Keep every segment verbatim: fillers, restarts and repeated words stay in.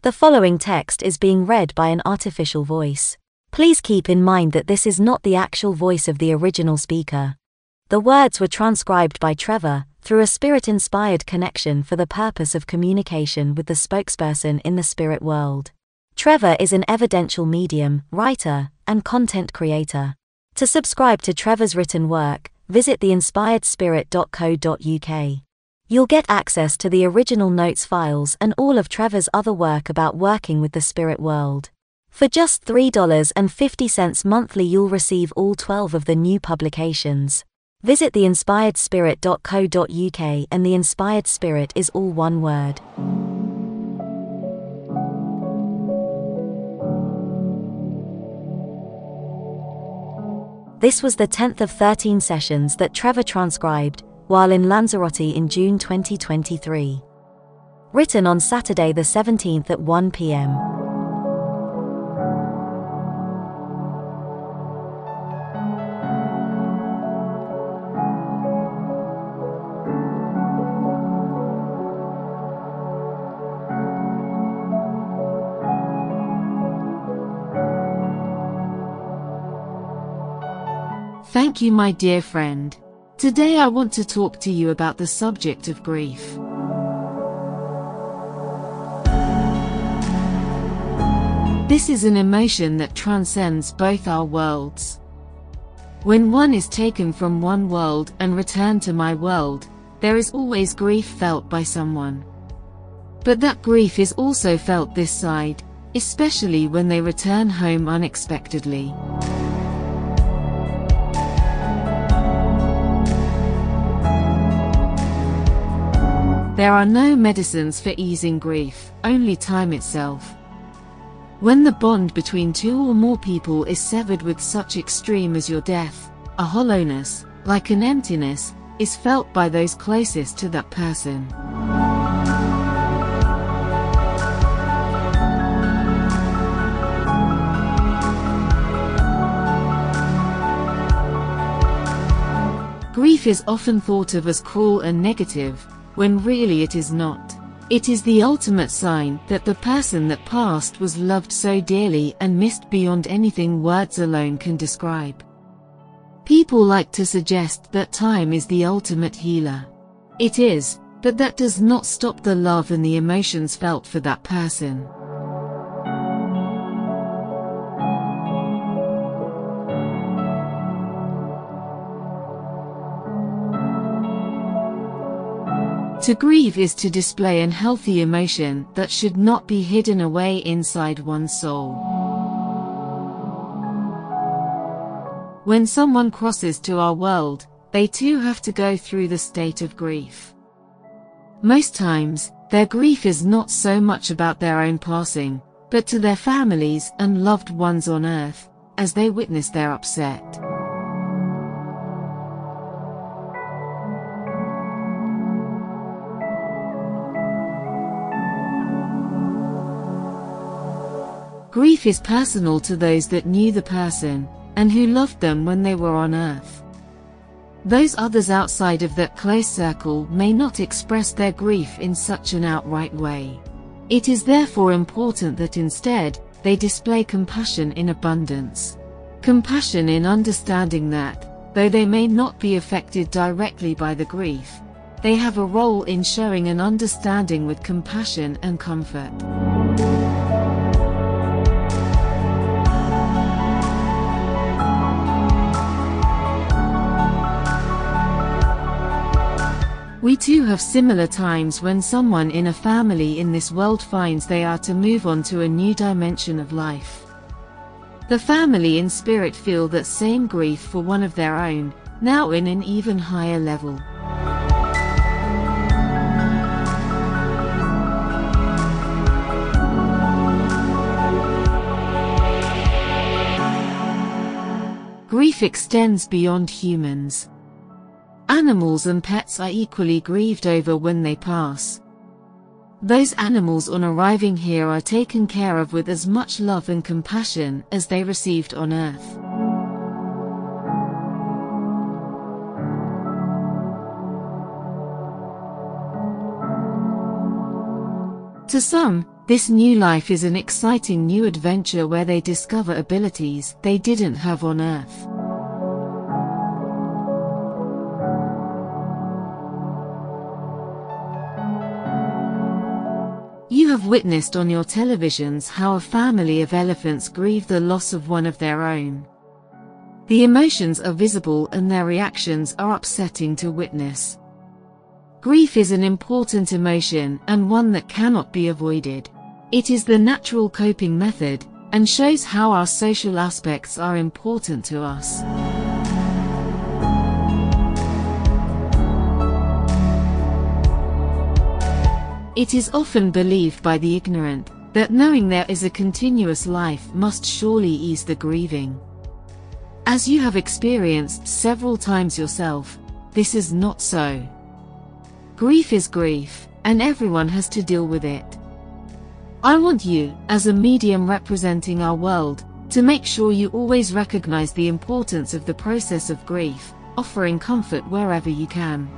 The following text is being read by an artificial voice. Please keep in mind that this is not the actual voice of the original speaker. The words were transcribed by Trevor through a spirit-inspired connection for the purpose of communication with the spokesperson in the spirit world. Trevor is an evidential medium, writer, and content creator. To subscribe to Trevor's written work, visit the inspired spirit dot co dot U K. You'll get access to the original notes files and all of Trevor's other work about working with the spirit world. For just three dollars and fifty cents monthly, you'll receive all twelve of the new publications. Visit the inspired spirit dot co dot U K, and The Inspired Spirit is all one word. This was the tenth of thirteen sessions that Trevor transcribed while in Lanzarote in June twenty twenty-three. Written on Saturday the seventeenth at one p m Thank you, my dear friend. Today I want to talk to you about the subject of grief. This is an emotion that transcends both our worlds. When one is taken from one world and returned to my world, there is always grief felt by someone. But that grief is also felt this side, especially when they return home unexpectedly. There are no medicines for easing grief, only time itself. When the bond between two or more people is severed with such extreme as your death, a hollowness, like an emptiness, is felt by those closest to that person. Grief is often thought of as cruel and negative, when really it is not. It is the ultimate sign that the person that passed was loved so dearly and missed beyond anything words alone can describe. People like to suggest that time is the ultimate healer. It is, but that does not stop the love and the emotions felt for that person. To grieve is to display an healthy emotion that should not be hidden away inside one's soul. When someone crosses to our world, they too have to go through the state of grief. Most times, their grief is not so much about their own passing, but to their families and loved ones on earth, as they witness their upset. Grief is personal to those that knew the person, and who loved them when they were on earth. Those others outside of that close circle may not express their grief in such an outright way. It is therefore important that instead, they display compassion in abundance. Compassion in understanding that, though they may not be affected directly by the grief, they have a role in showing an understanding with compassion and comfort. We too have similar times when someone in a family in this world finds they are to move on to a new dimension of life. The family in spirit feel that same grief for one of their own, now in an even higher level. Grief extends beyond humans. Animals and pets are equally grieved over when they pass. Those animals on arriving here are taken care of with as much love and compassion as they received on earth. To some, This new life is an exciting new adventure where they discover abilities they didn't have on Earth. You have witnessed on your televisions how a family of elephants grieve the loss of one of their own. The emotions are visible and their reactions are upsetting to witness. Grief is an important emotion and one that cannot be avoided. It is the natural coping method and shows how our social aspects are important to us. It is often believed by the ignorant that knowing there is a continuous life must surely ease the grieving. As you have experienced several times yourself, this is not so. Grief is grief, and everyone has to deal with it. I want you, as a medium representing our world, to make sure you always recognize the importance of the process of grief, offering comfort wherever you can.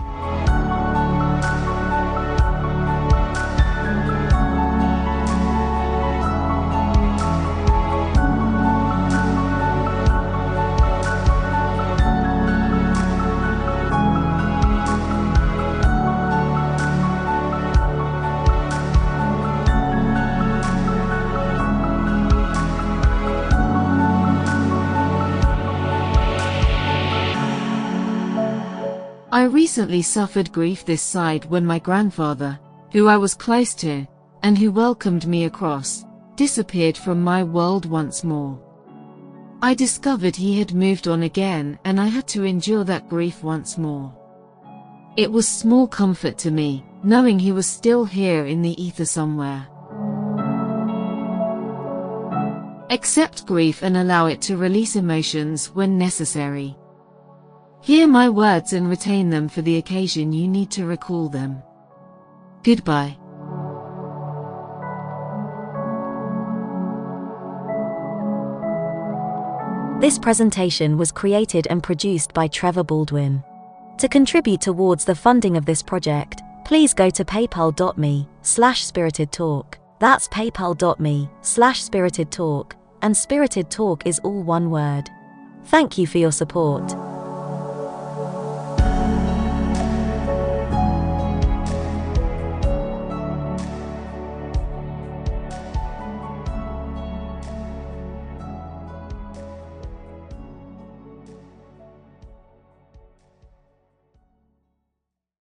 I recently suffered grief this side when my grandfather, who I was close to, and who welcomed me across, disappeared from my world once more. I discovered he had moved on again and I had to endure that grief once more. It was small comfort to me, knowing he was still here in the ether somewhere. Accept grief and allow it to release emotions when necessary. Hear my words and retain them for the occasion you need to recall them. Goodbye. This presentation was created and produced by Trevor Baldwin. To contribute towards the funding of this project, please go to paypal.me slash spirited talk. That's paypal.me slash spirited talk, and Spirited Talk is all one word. Thank you for your support.